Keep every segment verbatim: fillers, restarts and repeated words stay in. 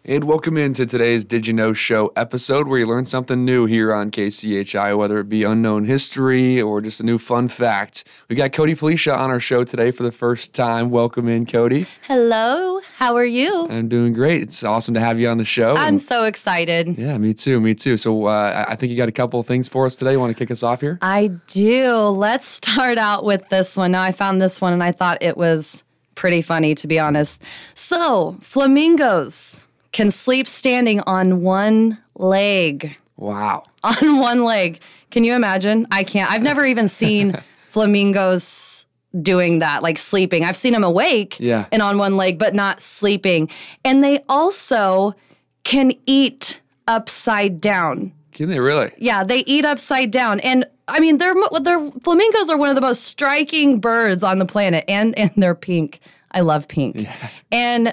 And welcome into today's Did You Know Show episode where you learn something new here on K C H I, whether it be unknown history or just a new fun fact. We got Cody Felicia on our show today for the first time. Welcome in, Cody. Hello. How are you? I'm doing great. It's awesome to have you on the show. I'm and, so excited. Yeah, me too. Me too. So uh, I think you got a couple of things for us today. You want to kick us off here? I do. Let's start out with this one. Now, I found this one and I thought it was pretty funny, to be honest. So, flamingos can sleep standing on one leg. Wow. On one leg. Can you imagine? I can't. I've never even seen flamingos doing that, like sleeping. I've seen them awake yeah. and on one leg, but not sleeping. And they also can eat upside down. Can they really? Yeah, they eat upside down. And I mean, they're, they're flamingos are one of the most striking birds on the planet, and, and they're pink. I love pink. Yeah. And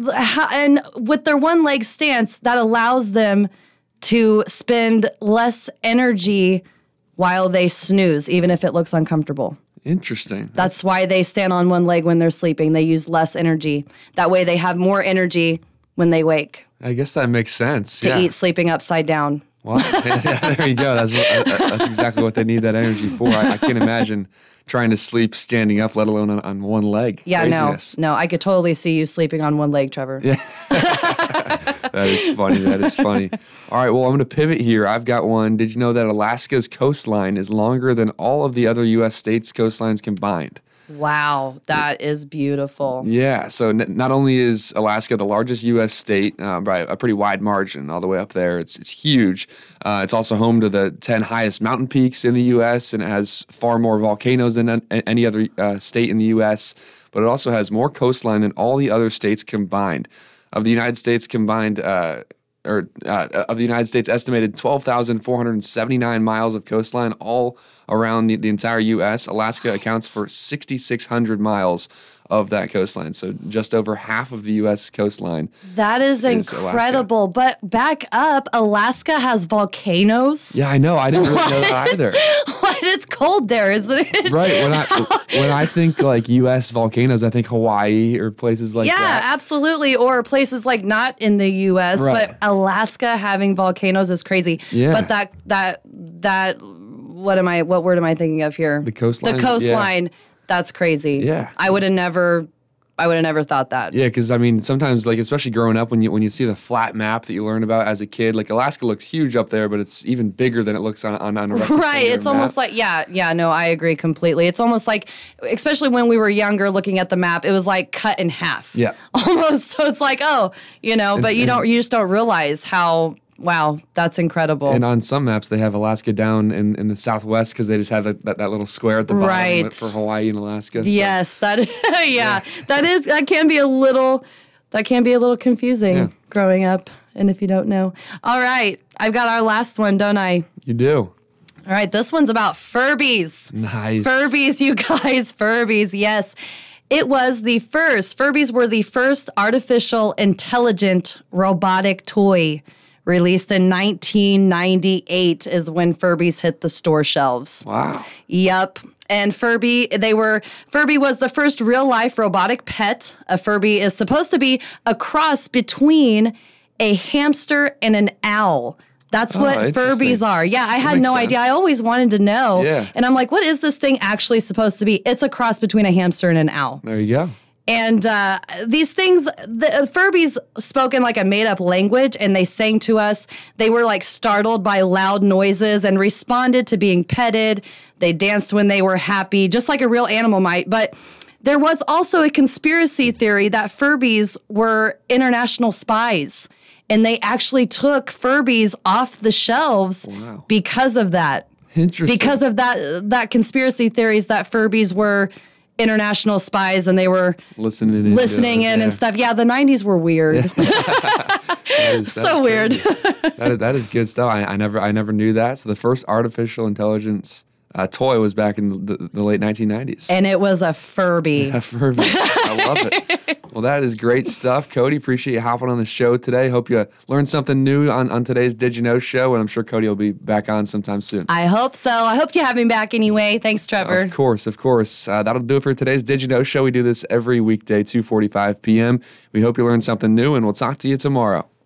and with their one leg stance, that allows them to spend less energy while they snooze, even if it looks uncomfortable. Interesting. That's why they stand on one leg when they're sleeping. They use less energy. That way they have more energy when they wake. I guess that makes sense. To yeah. eat sleeping upside down. Wow. Yeah, there you go. That's what, that's exactly what they need that energy for. I, I can't imagine trying to sleep standing up, let alone on, on one leg. Yeah, Craziness. no, no. I could totally see you sleeping on one leg, Trevor. Yeah. That is funny. That is funny. All right, well, I'm going to pivot here. I've got one. Did you know that Alaska's coastline is longer than all of the other U S states' coastlines combined? Wow, that is beautiful. Yeah, so n- not only is Alaska the largest U S state uh, by a pretty wide margin all the way up there, it's it's huge. Uh, it's also home to the ten highest mountain peaks in the U S, and it has far more volcanoes than an- any other uh, state in the U S, but it also has more coastline than all the other states combined. Of the United States combined, uh, or uh, of the United States estimated twelve thousand four hundred seventy-nine miles of coastline all around the, the entire U S, Alaska accounts for six thousand six hundred miles of that coastline. So just over half of the U S coastline. That is, is incredible. Alaska. But back up, Alaska has volcanoes. Yeah, I know. I didn't really what? know that either. What? It's cold there, isn't it? Right. When I when I think like U S volcanoes, I think Hawaii or places like yeah, that. Yeah, absolutely. Or places like not in the U S, right. but Alaska having volcanoes is crazy. Yeah. But that that that what am I what word am I thinking of here? The coastline. The coastline. Yeah. That's crazy. Yeah. I would have never I would have never thought that. Yeah, because I mean, sometimes, like especially growing up, when you when you see the flat map that you learn about as a kid, like Alaska looks huge up there, but it's even bigger than it looks on on, on a right. It's map. Almost like yeah, yeah. No, I agree completely. It's almost like, especially when we were younger, looking at the map, it was like cut in half. Yeah, almost. So it's like oh, you know, but you don't, you just don't realize how. Wow, that's incredible. And on some maps, they have Alaska down in, in the southwest because they just have that, that, that little square at the bottom right. for Hawaii and Alaska. So. Yes, that yeah, yeah, that is that can be a little that can be a little confusing yeah. growing up, and if you don't know. All right, I've got our last one, don't I? You do. All right, this one's about Furbies. Nice. Furbies, you guys, Furbies, yes. It was the first, Furbies were the first artificial intelligent robotic toy. Released in nineteen ninety-eight is when Furbies hit the store shelves. Wow. Yep. And Furby, they were, Furby was the first real-life robotic pet. A Furby is supposed to be a cross between a hamster and an owl. That's oh, what Furbies are. Yeah, I had no sense. idea. I always wanted to know. Yeah. And I'm like, what is this thing actually supposed to be? It's a cross between a hamster and an owl. There you go. And uh, these things, the Furbies spoke in like a made-up language, and they sang to us. They were like startled by loud noises and responded to being petted. They danced when they were happy, just like a real animal might. But there was also a conspiracy theory that Furbies were international spies, and they actually took Furbies off the shelves wow. because of that. Interesting. Because of that, that conspiracy theories that Furbies were international spies and they were listening in, listening in yeah. and stuff. Yeah, the nineties were weird. that is, so weird. that, is, that is good stuff. I, I never I never knew that. So the first artificial intelligence uh, toy was back in the, the late nineteen nineties. And it was a Furby. Yeah, Furby. I love it. Well, that is great stuff. Cody, appreciate you hopping on the show today. Hope you learned something new on, on today's Did You Know show, and I'm sure Cody will be back on sometime soon. I hope so. I hope you have him back anyway. Thanks, Trevor. Of course, of course. Uh, that'll do it for today's Did You Know show. We do this every weekday, two forty-five p.m. We hope you learned something new, and we'll talk to you tomorrow.